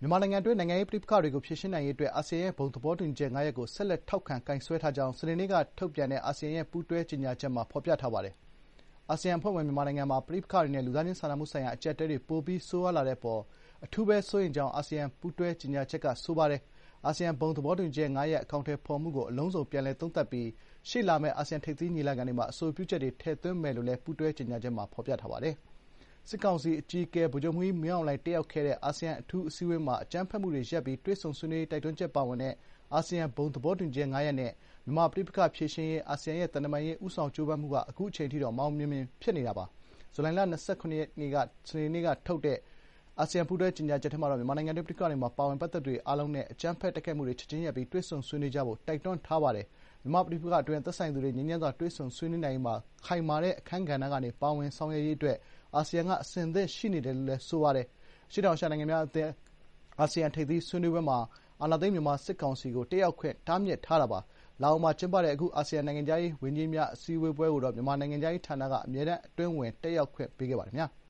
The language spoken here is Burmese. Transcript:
မြန်မာနိုင်ငံအတွင်းနိုင်ငံရေးပဋိပက္ခတွေကိုဖြေရှင်းနိုင်ရေးအတွက်အာဆီယံရဲ့ဘုံသဘောတူညီချက် ၅ ရပ်ကိုဆက်လက်ထောက်ခံကိုင်စွဲထားကြောင်းစနေနေ့ကထုတ်ပြန်တဲ့အာဆီယံရဲ့ပူးတွဲကြေညာချက်မှာဖော်ပြထားပါတယ်။အာဆီယံအဖွဲ့ဝင်မြန်မာနိုင်ငံမှာပဋိပက္ခတွေနဲ့လူသားချင်းစာနာမှုဆိုင်ရာအကျပ်အတည်းတွေပိုပြီးဆိုးရွားလာတဲ့အပေါ်အထူးပဲစိုးရိမ်ကြောင်းအာဆီယံပူးတွဲကြေညာချက်ကဆိုပါတယ်။အာဆီယံဘုံသဘောတူညီချက် ၅ ရပ်အကောင်အထည်ဖော်မှုကိုအလုံးစုံပြန်လည်သုံးသပ်ပြီးရှေ့လာမယ့်အာဆီယံထိပ်သီးညီလာခံတွေမှာအဆိုပြုချက်တွေထည့်သွင်းမယ်လို့လည်းပူးတွဲကြေညာချက်မှာဖော်ပြထားပါတယ်။စစ်ကောင်စီအကြီးအကဲဗိုလ်ချုပ်မှူးကြီးမင်းအောင်လှိုင်တက်ရောက်ခဲ့တဲ့အာဆီယံအထူးအစည်းအဝေးမှာအကြမ်းဖက်မှုတွေရပ်ပြီးတွေ့ဆုံဆွေးနွေးရေးတိုက်တွန်းချက်ပါဝင်တဲ့အာဆီယံဘုံသဘောတူညီချက် ၅ ရပ်နဲ့မြန်မာပဋိပက္ခဖြေရှင်းရေးအာဆီယံရဲ့သံတမန်ရေးဦးဆောင်ကြိုးပမ်းမှုကအခုချိန်ထိတော့မအောင်မမြင်ဖြစ်နေတာပါ။ဇူလိုင်လ ၂၇ ရက်နေ့စနေနေ့ကထုတ်တဲ့အာဆီယံပူးတွဲကြေညာချက်ထဲမှာတော့မြန်မာနိုင်ငံတွင်းပဋိပက္ခတွေမှာပါဝင်ပတ်သက်သူတွေအားလုံးနဲ့အကြမ်းဖက်တိုက်ခိုက်မှုတွေချက်ချင်းရပ်ပြီးတွေ့ဆုံဆွေးနွေးကြဖို့တိုက်တွန်းထားပါတယ်။မြန်မာ့ပဋိပက္ခအတွင်းသက်ဆိုင်သူတွေငြိမ်းချမ်းစွာတွေ့ဆုံဆွေးနွေးနိုင်ရေးမှာခိုင်မာတဲ့အခန်းကဏ္ဍကနေပါဝင်ဆောင်ရွက်ရေးအတွက်အာဆီယံကအဆင်သင့်ရှိနေတယ်လို့လည်းဆိုပါတယ်။အရှေ့တောင်အာရှနိုင်ငံများအသင်းအာဆီယံထိပ်သီးဆွေးနွေးပွဲမှာအာဏာသိမ်းမြန်မာစစ်ကောင်စီကိုတက်ရောက်ခွင့်တားမြစ်ထားတာပါ။လာအိုမှာကျင်းပတဲ့အခုအာဆီယံနိုင်ငံခြားရေးဝန်ကြီးများအစည်းအဝေးပွဲကိုတော့မြန်မာနိုင်ငံခြားရေးဌာနကအမြဲတမ်းအတွင်းဝန်တက်ရောက်ခွင့်ပေးခဲ့ပါတယ်။